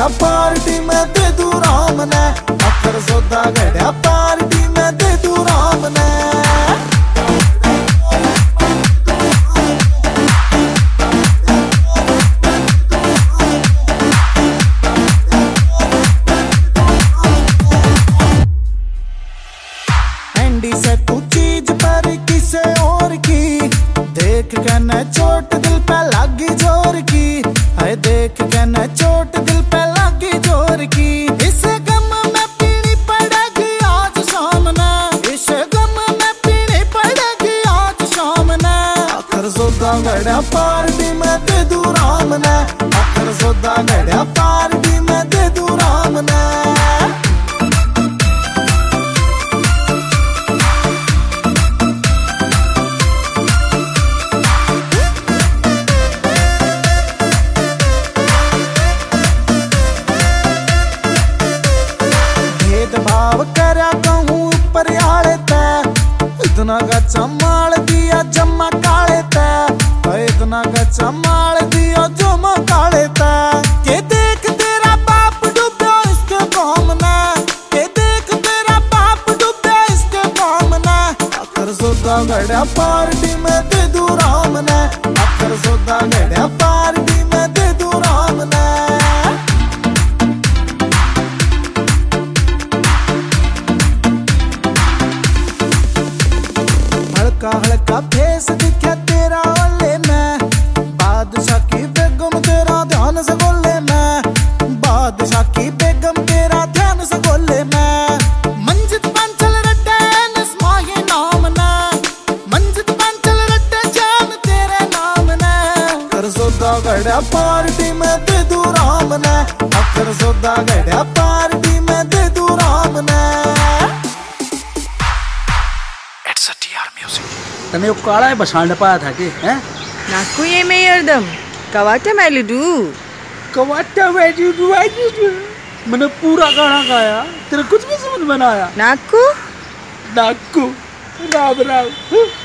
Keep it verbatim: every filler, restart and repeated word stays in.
गड़ा पार्टी में दे दूं राम ने, अखर सौदा गड़ा पार्टी में दे दूं राम ने। से तू चीज पर किसे और की, देख के न चोट दिल पे लगी जोर की, है देख के न चोट दिल पे लगी जोर की। इस गम में पीनी पड़ेगी आज शाम ने, इस गम में पीनी पड़ेगी आज शाम ने। अखर सौदा गड़ा पार्टी में दे दूं राम ने, अखर सौदा गड़ा पार्टी में दे दूं राम ने। भाव करा कहूँ ऊपर आले तै, इतना गच्चा माल दिया जम्मा काले तै, इतना गच्चा माल दिया जम्मा काले तै। के देख तेरा बाप डूबा इसके काम में, के देख तेरा बाप डूबा इसके काम में। अखर सौदा गड़ा पार्टी में दे दूं राम ने, अखर सौदा गड़ा पार्टी में दे दूं राम ने। हल्का हल्का फेस दिखा तेरा ओले में, बादशाह की बेगम तेरा ध्यान से गोले में, बादशाह की बेगम तेरा ध्यान से गोले में। मंजित पंचल रट्टे नस्माही नाम ने, मंजित पंचल रट्टे जान तेरे नाम ने। अखर सौदा गड़ा पार्टी में दे दूं राम ने, अखर सौदा गड़ा पार्टी में दे दूं राम ने। तने वो काला है बसांड पाया था कि हैं? नाकु ये में यर्दम कवाटा मैलुडू कवाटा मैलुडू आई मैंने पूरा गाना गाया, तेरे कुछ भी समझ में ना आया। नाकु नाकु राम राम।